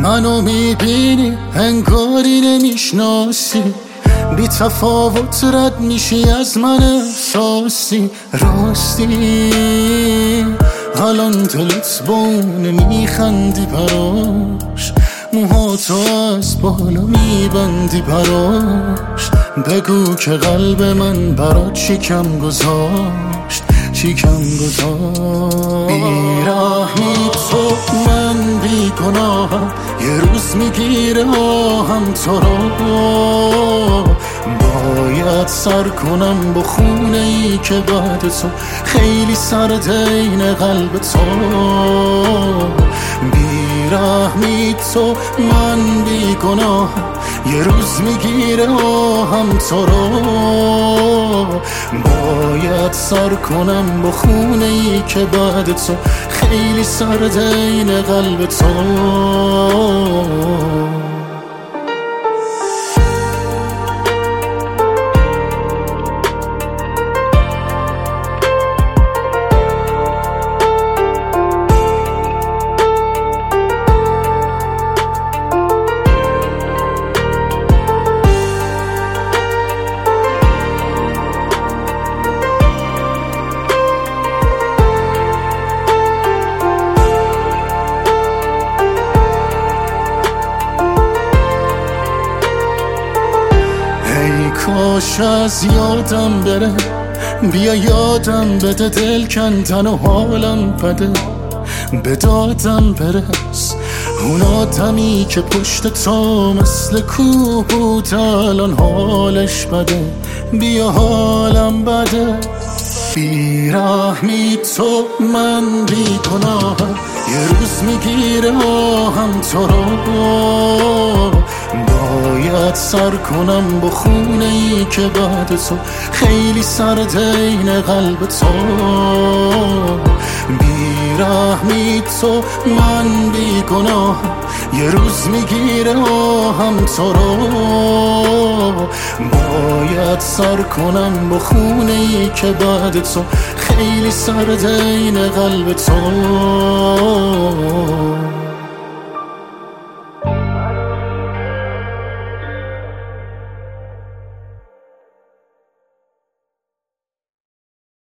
منو میبینی انگاری نمیشناسی، بی تفاوت رد میشی از من احساسی. راستی الان دلت بونه میخندی براش، موهاتو از بالا میبندی براش. بگو که قلب من برات چی کم گذاشت، چی کم گذاشت. بیرحمی تو، من بی گناهم، یه روز میگیره آهم تو رو. باید سر کنم با خونه ای که بعد تو خیلی سرد این قلب تو. بیرحمی تو، من بی گناهم، یه روز میگیره آهم تو رو. باید سر کنم با خونه ای که بعد تو خیلی سرد این قلب تو. کاش از یادم بره، بیا یادم بده، دل کندن و حالم بده. به دادم برس اون آدمی که پشت تو مثل کوه بود، الان حالش بده، بیا حالم بده. بیرحمی تو، من بی گناهم، یه روز میگیره آهم تو رو. باید سر کنم با خونه ای که بعد تو خیلی سرد این قلب تو. بیرحمی تو، من بی گناهم، یه روز میگیره آهم تو رو. باید سر کنم با خونه ای که بعد تو خیلی سرد این قلب تو.